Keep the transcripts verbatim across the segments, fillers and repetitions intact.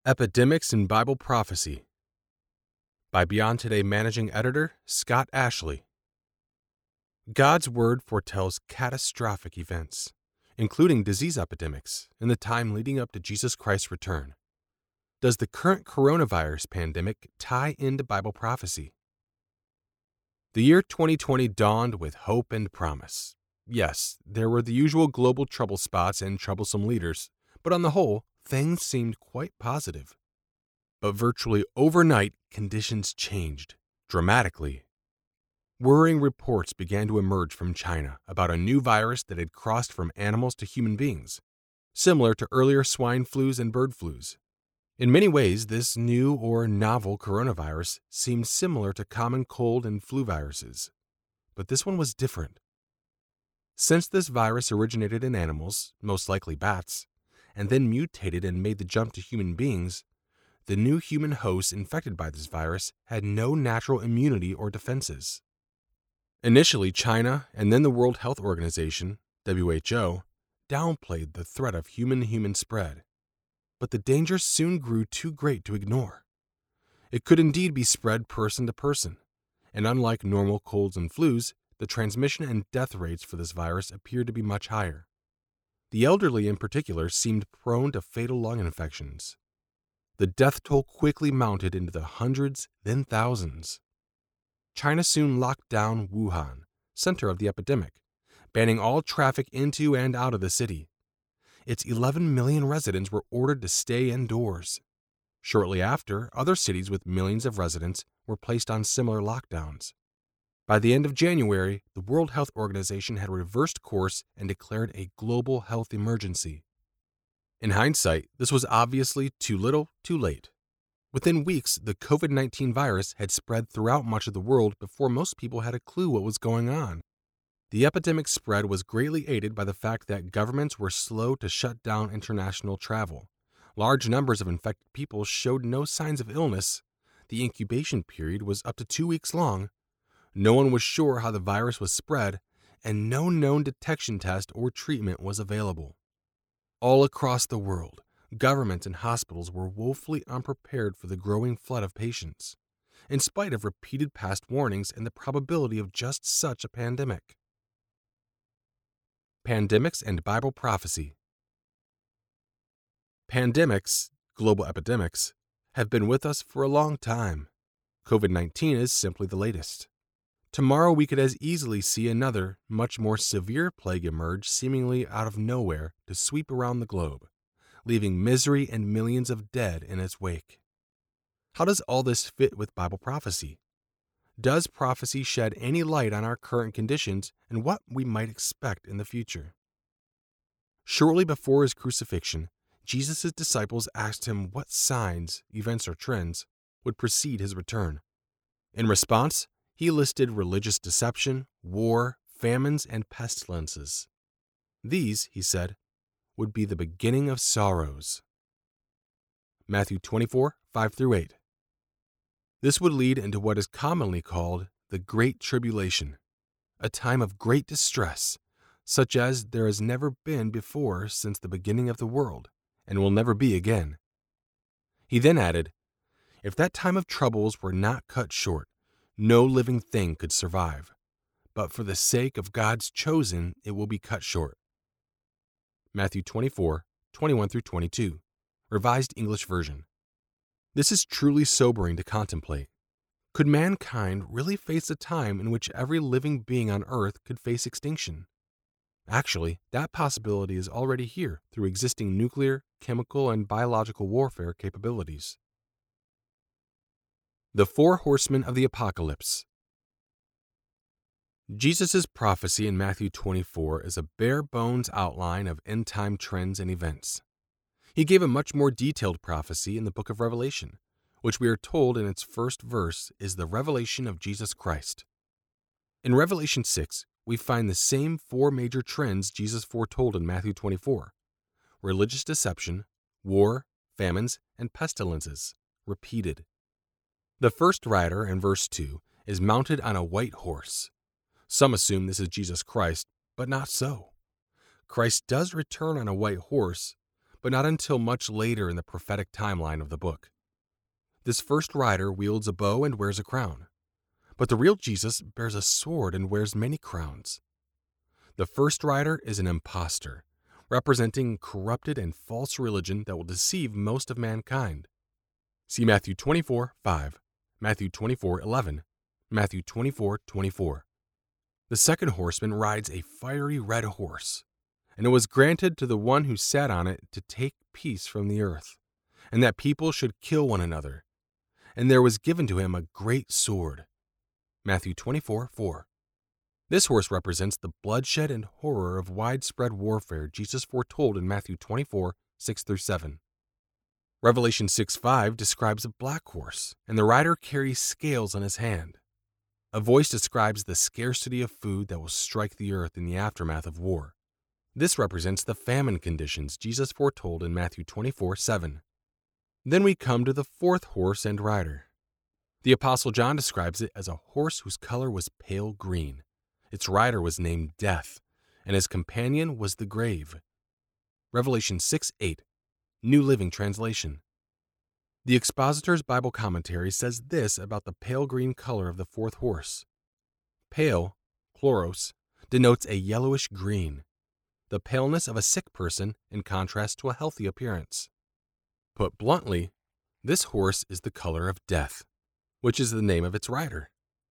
Epidemics in Bible Prophecy by Beyond Today Managing Editor Scott Ashley. God's Word foretells catastrophic events, including disease epidemics, in the time leading up to Jesus Christ's return. Does the current coronavirus pandemic tie into Bible prophecy? The year twenty twenty dawned with hope and promise. Yes, there were the usual global trouble spots and troublesome leaders, but on the whole, things seemed quite positive. But virtually overnight, conditions changed dramatically. Worrying reports began to emerge from China about a new virus that had crossed from animals to human beings, similar to earlier swine flus and bird flus. In many ways, this new or novel coronavirus seemed similar to common cold and flu viruses, but this one was different. Since this virus originated in animals, most likely bats, and then mutated and made the jump to human beings, the new human hosts infected by this virus had no natural immunity or defenses. Initially, China and then the World Health Organization, W H O, downplayed the threat of human-human spread, but the danger soon grew too great to ignore. It could indeed be spread person to person, and unlike normal colds and flus, the transmission and death rates for this virus appeared to be much higher. The elderly in particular seemed prone to fatal lung infections. The death toll quickly mounted into the hundreds, then thousands. China soon locked down Wuhan, center of the epidemic, banning all traffic into and out of the city. Its eleven million residents were ordered to stay indoors. Shortly after, other cities with millions of residents were placed on similar lockdowns. By the end of January, the World Health Organization had reversed course and declared a global health emergency. In hindsight, this was obviously too little, too late. Within weeks, the COVID nineteen virus had spread throughout much of the world before most people had a clue what was going on. The epidemic spread was greatly aided by the fact that governments were slow to shut down international travel. Large numbers of infected people showed no signs of illness. The incubation period was up to two weeks long. No one was sure how the virus was spread, and no known detection test or treatment was available. All across the world, governments and hospitals were woefully unprepared for the growing flood of patients, in spite of repeated past warnings and the probability of just such a pandemic. Pandemics and Bible Prophecy. Pandemics, global epidemics, have been with us for a long time. COVID nineteen is simply the latest. Tomorrow we could as easily see another, much more severe plague emerge seemingly out of nowhere to sweep around the globe, leaving misery and millions of dead in its wake. How does all this fit with Bible prophecy? Does prophecy shed any light on our current conditions and what we might expect in the future? Shortly before his crucifixion, Jesus' disciples asked him what signs, events, or trends would precede his return. In response, he listed religious deception, war, famines, and pestilences. These, he said, would be the beginning of sorrows. Matthew twenty-four, five through eight. This would lead into what is commonly called the Great Tribulation, a time of great distress, such as there has never been before since the beginning of the world, and will never be again. He then added, if that time of troubles were not cut short, no living thing could survive, but for the sake of God's chosen, it will be cut short. Matthew twenty-four, twenty-one through twenty-two, Revised English Version. This is truly sobering to contemplate. Could mankind really face a time in which every living being on earth could face extinction? Actually, that possibility is already here through existing nuclear, chemical, and biological warfare capabilities. The Four Horsemen of the Apocalypse. Jesus' prophecy in Matthew twenty-four is a bare-bones outline of end-time trends and events. He gave a much more detailed prophecy in the book of Revelation, which we are told in its first verse is the revelation of Jesus Christ. In Revelation six, we find the same four major trends Jesus foretold in Matthew twenty-four: religious deception, war, famines, and pestilences, repeated. The first rider in verse two is mounted on a white horse. Some assume this is Jesus Christ, but not so. Christ does return on a white horse, but not until much later in the prophetic timeline of the book. This first rider wields a bow and wears a crown, but the real Jesus bears a sword and wears many crowns. The first rider is an impostor, representing corrupted and false religion that will deceive most of mankind. See Matthew twenty-four five, Matthew twenty-four eleven, Matthew twenty-four twenty-four. The second horseman rides a fiery red horse, and it was granted to the one who sat on it to take peace from the earth, and that people should kill one another. And there was given to him a great sword. Matthew twenty-four four. This horse represents the bloodshed and horror of widespread warfare Jesus foretold in Matthew twenty-four six through seven. Revelation six five describes a black horse, and the rider carries scales on his hand. A voice describes the scarcity of food that will strike the earth in the aftermath of war. This represents the famine conditions Jesus foretold in Matthew twenty-four seven. Then we come to the fourth horse and rider. The Apostle John describes it as a horse whose color was pale green. Its rider was named Death, and his companion was the grave. Revelation six eight, New Living Translation. The Expositor's Bible Commentary says this about the pale green color of the fourth horse. Pale, chloros, denotes a yellowish green, the paleness of a sick person in contrast to a healthy appearance. Put bluntly, this horse is the color of death, which is the name of its rider.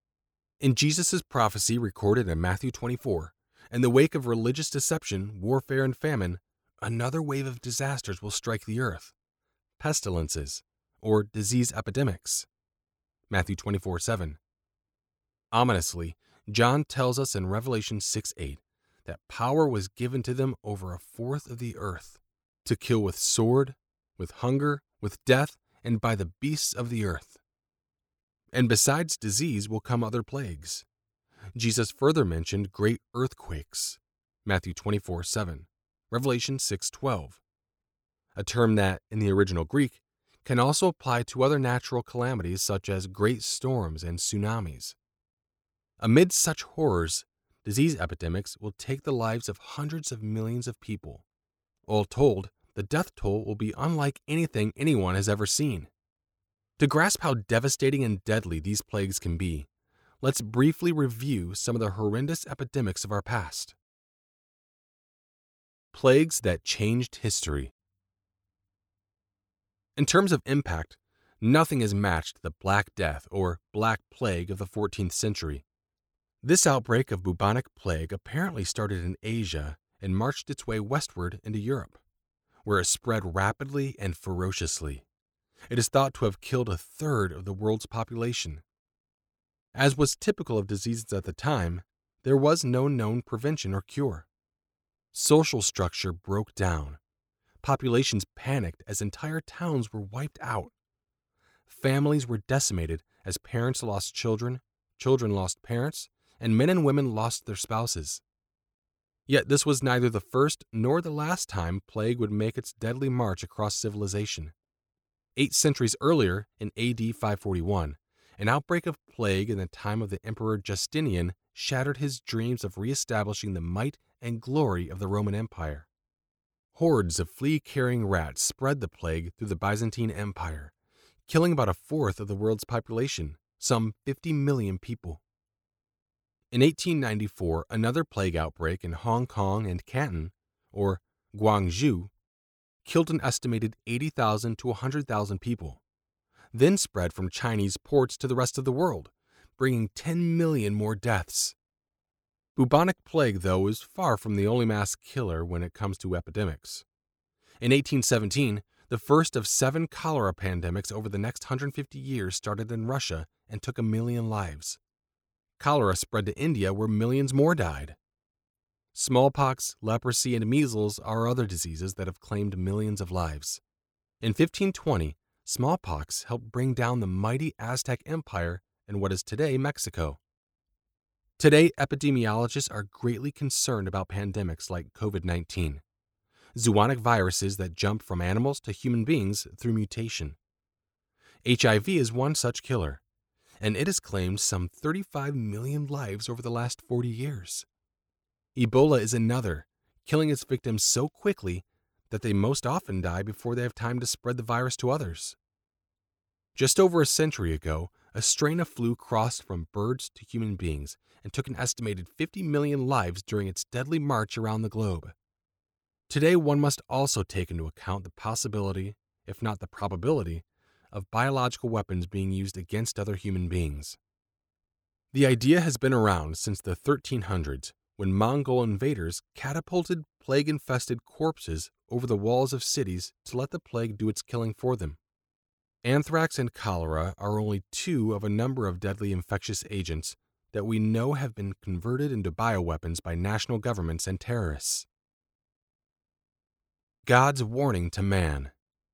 In Jesus' prophecy recorded in Matthew twenty-four, in the wake of religious deception, warfare, and famine, another wave of disasters will strike the earth. Pestilences, or disease epidemics. Matthew twenty-four seven. Ominously, John tells us in Revelation six eight that power was given to them over a fourth of the earth, to kill with sword, with hunger, with death, and by the beasts of the earth. And besides disease will come other plagues. Jesus further mentioned great earthquakes. Matthew twenty-four seven, Revelation six twelve. A term that, in the original Greek, can also apply to other natural calamities such as great storms and tsunamis. Amid such horrors, disease epidemics will take the lives of hundreds of millions of people. All told, the death toll will be unlike anything anyone has ever seen. To grasp how devastating and deadly these plagues can be, let's briefly review some of the horrendous epidemics of our past. Plagues that changed history. In terms of impact, nothing has matched the Black Death or Black Plague of the fourteenth century. This outbreak of bubonic plague apparently started in Asia and marched its way westward into Europe, where it spread rapidly and ferociously. It is thought to have killed a third of the world's population. As was typical of diseases at the time, there was no known prevention or cure. Social structure broke down. Populations panicked as entire towns were wiped out. Families were decimated as parents lost children, children lost parents, and men and women lost their spouses. Yet this was neither the first nor the last time plague would make its deadly march across civilization. Eight centuries earlier, in A D five forty-one, an outbreak of plague in the time of the Emperor Justinian shattered his dreams of reestablishing the might and glory of the Roman Empire. Hordes of flea-carrying rats spread the plague through the Byzantine Empire, killing about a fourth of the world's population, some fifty million people. In eighteen ninety-four, another plague outbreak in Hong Kong and Canton, or Guangzhou, killed an estimated eighty thousand to one hundred thousand people, then spread from Chinese ports to the rest of the world, bringing ten million more deaths. Bubonic plague, though, is far from the only mass killer when it comes to epidemics. In eighteen seventeen, the first of seven cholera pandemics over the next one hundred fifty years started in Russia and took a million lives. Cholera spread to India, where millions more died. Smallpox, leprosy, and measles are other diseases that have claimed millions of lives. In fifteen twenty, smallpox helped bring down the mighty Aztec Empire in what is today Mexico. Today, epidemiologists are greatly concerned about pandemics like COVID nineteen, zoonotic viruses that jump from animals to human beings through mutation. H I V is one such killer, and it has claimed some thirty-five million lives over the last forty years. Ebola is another, killing its victims so quickly that they most often die before they have time to spread the virus to others. Just over a century ago, a strain of flu crossed from birds to human beings and took an estimated fifty million lives during its deadly march around the globe. Today, one must also take into account the possibility, if not the probability, of biological weapons being used against other human beings. The idea has been around since the thirteen hundreds, when Mongol invaders catapulted plague-infested corpses over the walls of cities to let the plague do its killing for them. Anthrax and cholera are only two of a number of deadly infectious agents that we know have been converted into bioweapons by national governments and terrorists. God's warning to man.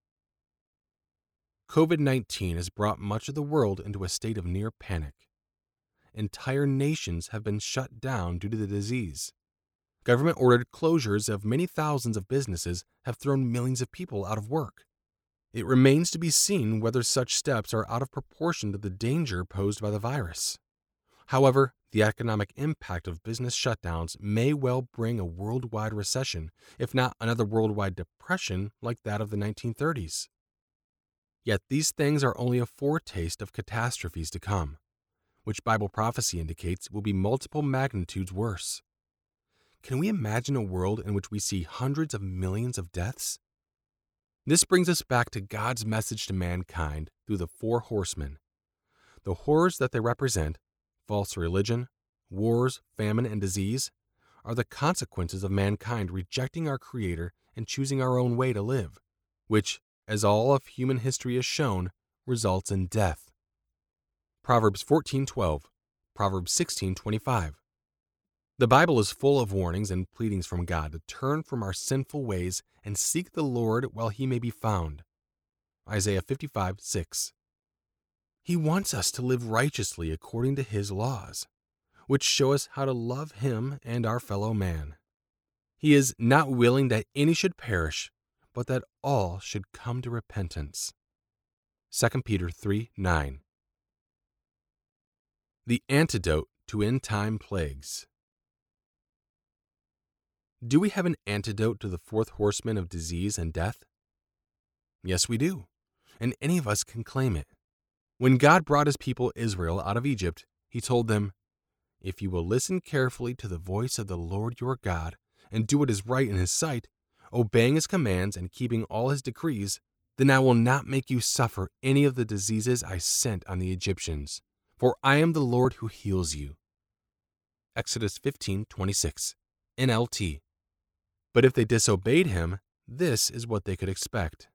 COVID nineteen has brought much of the world into a state of near panic. Entire nations have been shut down due to the disease. Government-ordered closures of many thousands of businesses have thrown millions of people out of work. It remains to be seen whether such steps are out of proportion to the danger posed by the virus. However, the economic impact of business shutdowns may well bring a worldwide recession, if not another worldwide depression like that of the nineteen thirties. Yet these things are only a foretaste of catastrophes to come, which Bible prophecy indicates will be multiple magnitudes worse. Can we imagine a world in which we see hundreds of millions of deaths? This brings us back to God's message to mankind through the four horsemen. The horrors that they represent, false religion, wars, famine, and disease, are the consequences of mankind rejecting our Creator and choosing our own way to live, which, as all of human history has shown, results in death. Proverbs fourteen twelve, Proverbs sixteen twenty-five. The Bible is full of warnings and pleadings from God to turn from our sinful ways and seek the Lord while he may be found. Isaiah fifty-five six. He wants us to live righteously according to his laws, which show us how to love him and our fellow man. He is not willing that any should perish, but that all should come to repentance. Second Peter three nine. The antidote to end-time plagues. Do we have an antidote to the fourth horseman of disease and death? Yes, we do, and any of us can claim it. When God brought his people Israel out of Egypt, he told them, "If you will listen carefully to the voice of the Lord your God and do what is right in his sight, obeying his commands and keeping all his decrees, then I will not make you suffer any of the diseases I sent on the Egyptians, for I am the Lord who heals you." Exodus fifteen twenty-six, N L T. But if they disobeyed him, this is what they could expect.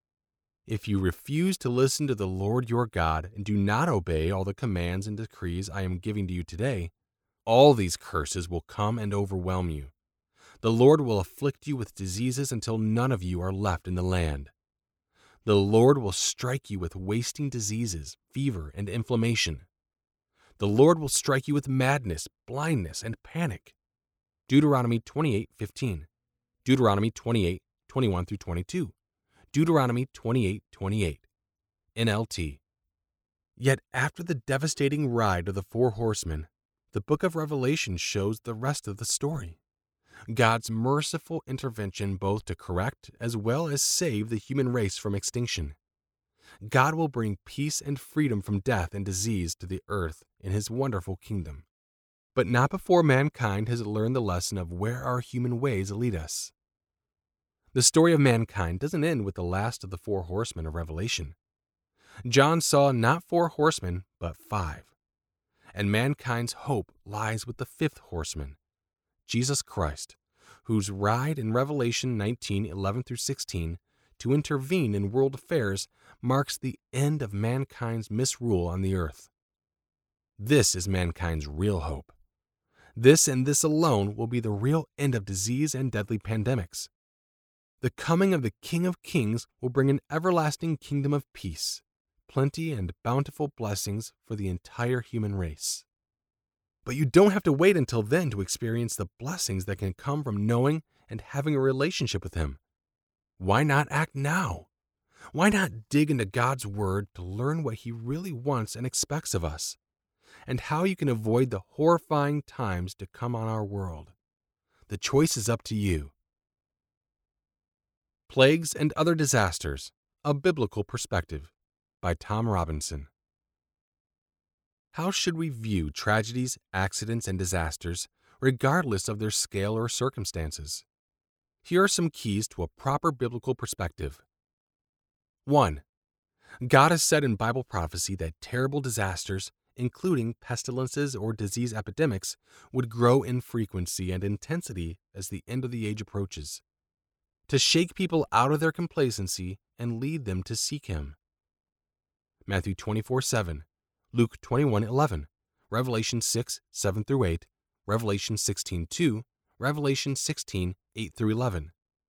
If you refuse to listen to the Lord your God and do not obey all the commands and decrees I am giving to you today, all these curses will come and overwhelm you. The Lord will afflict you with diseases until none of you are left in the land. The Lord will strike you with wasting diseases, fever, and inflammation. The Lord will strike you with madness, blindness, and panic. Deuteronomy twenty-eight fifteen. Deuteronomy twenty-eight twenty-one through twenty-two. Deuteronomy twenty-eight twenty-eight. N L T. Yet after the devastating ride of the four horsemen, the book of Revelation shows the rest of the story. God's merciful intervention both to correct as well as save the human race from extinction. God will bring peace and freedom from death and disease to the earth in his wonderful kingdom, but not before mankind has learned the lesson of where our human ways lead us. The story of mankind doesn't end with the last of the four horsemen of Revelation. John saw not four horsemen, but five. And mankind's hope lies with the fifth horseman, Jesus Christ, whose ride in Revelation nineteen eleven through sixteen to intervene in world affairs marks the end of mankind's misrule on the earth. This is mankind's real hope. This and this alone will be the real end of disease and deadly pandemics. The coming of the King of Kings will bring an everlasting kingdom of peace, plenty and bountiful blessings for the entire human race. But you don't have to wait until then to experience the blessings that can come from knowing and having a relationship with him. Why not act now? Why not dig into God's Word to learn what he really wants and expects of us, and how you can avoid the horrifying times to come on our world? The choice is up to you. Plagues and Other Disasters, A Biblical Perspective by Tom Robinson. How should we view tragedies, accidents, and disasters, regardless of their scale or circumstances? Here are some keys to a proper biblical perspective. one. God has said in Bible prophecy that terrible disasters, including pestilences or disease epidemics, would grow in frequency and intensity as the end of the age approaches, to shake people out of their complacency and lead them to seek Him. Matthew twenty-four seven, Luke twenty-one eleven, Revelation six seven through eight, Revelation sixteen two, Revelation sixteen eight through eleven.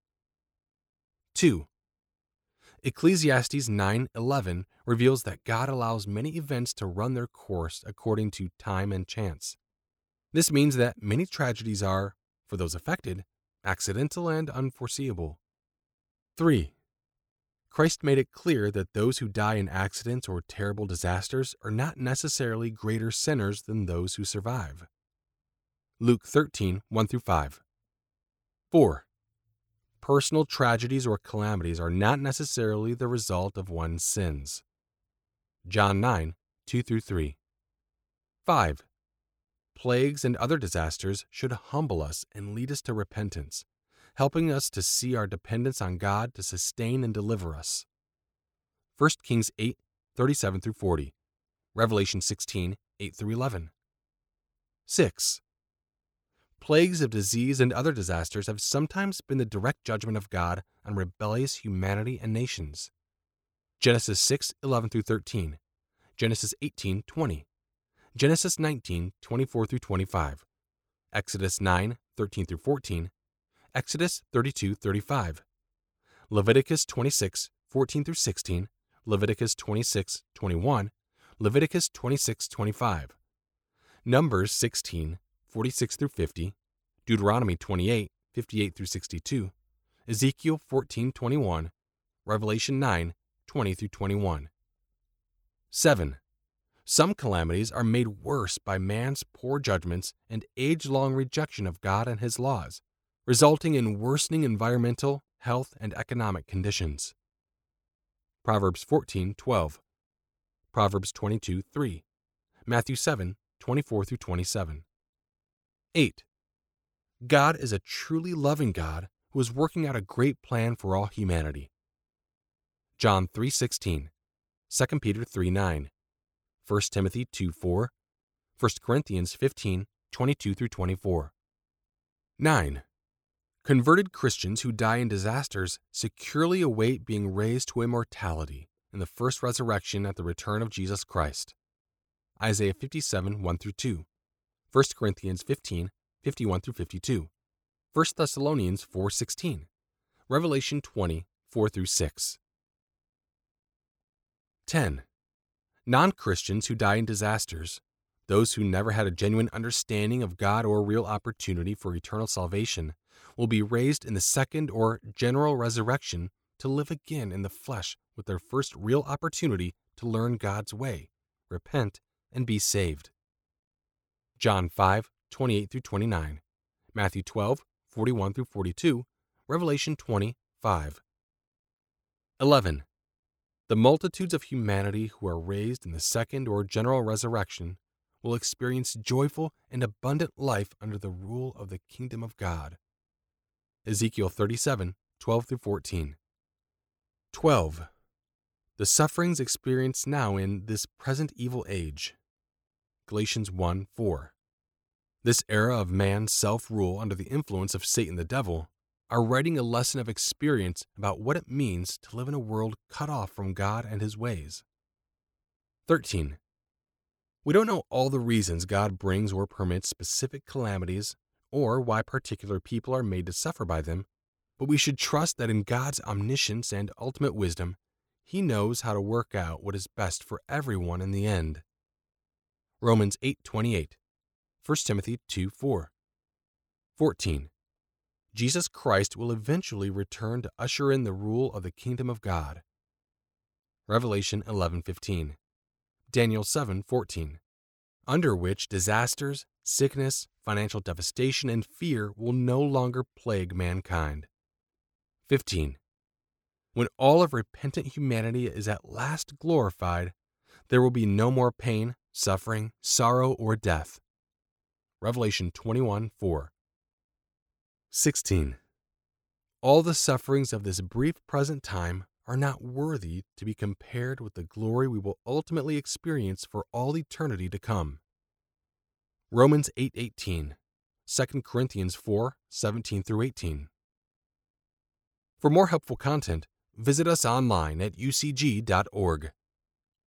two. Ecclesiastes nine eleven reveals that God allows many events to run their course according to time and chance. This means that many tragedies are, for those affected, accidental and unforeseeable. three. Christ made it clear that those who die in accidents or terrible disasters are not necessarily greater sinners than those who survive. Luke thirteen one through five. four. Personal tragedies or calamities are not necessarily the result of one's sins. John nine two through three. five. Plagues and other disasters should humble us and lead us to repentance, helping us to see our dependence on God to sustain and deliver us. First Kings eight thirty-seven through forty, Revelation sixteen eight through eleven. six. Plagues of disease and other disasters have sometimes been the direct judgment of God on rebellious humanity and nations. Genesis six eleven through thirteen, Genesis eighteen twenty, Genesis nineteen twenty-four through twenty-five, Exodus nine thirteen through fourteen, Exodus thirty-two thirty-five, Leviticus twenty-six fourteen through sixteen, Leviticus twenty-six twenty-one, Leviticus twenty-six twenty-five, Numbers sixteen forty-six through fifty, Deuteronomy twenty-eight fifty-eight through sixty-two, Ezekiel fourteen twenty-one, Revelation nine twenty through twenty-one. seven. Some calamities are made worse by man's poor judgments and age-long rejection of God and His laws, resulting in worsening environmental, health, and economic conditions. Proverbs fourteen twelve, Proverbs twenty-two three, Matthew seven twenty-four through twenty-seven. eight. God is a truly loving God who is working out a great plan for all humanity. John three sixteen, Second Peter three nine, First Timothy two four, First Corinthians fifteen twenty-two through twenty-four. nine. Converted Christians who die in disasters securely await being raised to immortality in the first resurrection at the return of Jesus Christ. Isaiah fifty-seven one through two, First Corinthians fifteen fifty-one through fifty-two, First Thessalonians four sixteen, Revelation twenty four through six. ten. Non-Christians who die in disasters, those who never had a genuine understanding of God or real opportunity for eternal salvation, will be raised in the second or general resurrection to live again in the flesh with their first real opportunity to learn God's way, repent, and be saved. John five twenty-eight through twenty-nine, Matthew twelve forty-one through forty-two, Revelation twenty five. eleven. The multitudes of humanity who are raised in the second or general resurrection will experience joyful and abundant life under the rule of the kingdom of God. Ezekiel thirty-seven twelve through fourteen. twelve. The sufferings experienced now in this present evil age. Galatians one four. This era of man's self-rule under the influence of Satan the devil are writing a lesson of experience about what it means to live in a world cut off from God and His ways. thirteen. We don't know all the reasons God brings or permits specific calamities or why particular people are made to suffer by them, but we should trust that in God's omniscience and ultimate wisdom, He knows how to work out what is best for everyone in the end. Romans eight twenty-eight, First Timothy two four. fourteen. Jesus Christ will eventually return to usher in the rule of the kingdom of God. Revelation eleven fifteen, Daniel seven fourteen, under which disasters, sickness, financial devastation, and fear will no longer plague mankind. fifteen. When all of repentant humanity is at last glorified, there will be no more pain, suffering, sorrow, or death. Revelation twenty-one four. sixteen. All the sufferings of this brief present time are not worthy to be compared with the glory we will ultimately experience for all eternity to come. Romans eight eighteen, Second Corinthians four seventeen through eighteen. For more helpful content, visit us online at u c g dot org.